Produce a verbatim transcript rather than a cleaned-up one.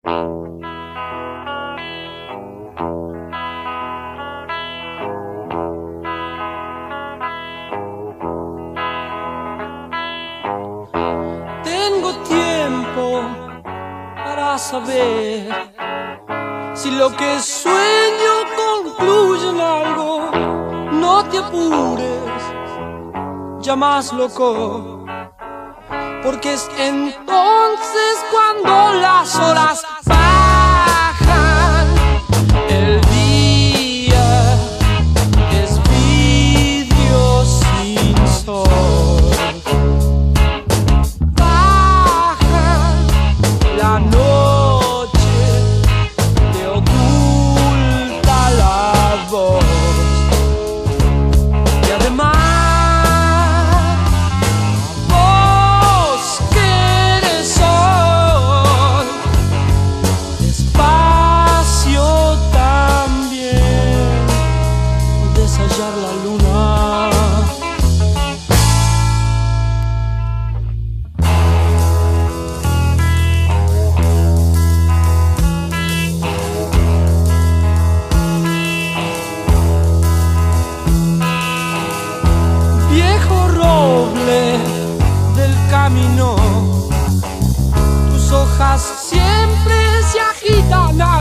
Tengo tiempo para saber si lo que sueño concluye en algo. No te apures, ya más loco, porque es entonces cuando las horas bajan. El día es vidrio sin sol. Baja la noche, te oculta la voz. Y además la luna. Viejo roble del camino, tus hojas siempre se agitan.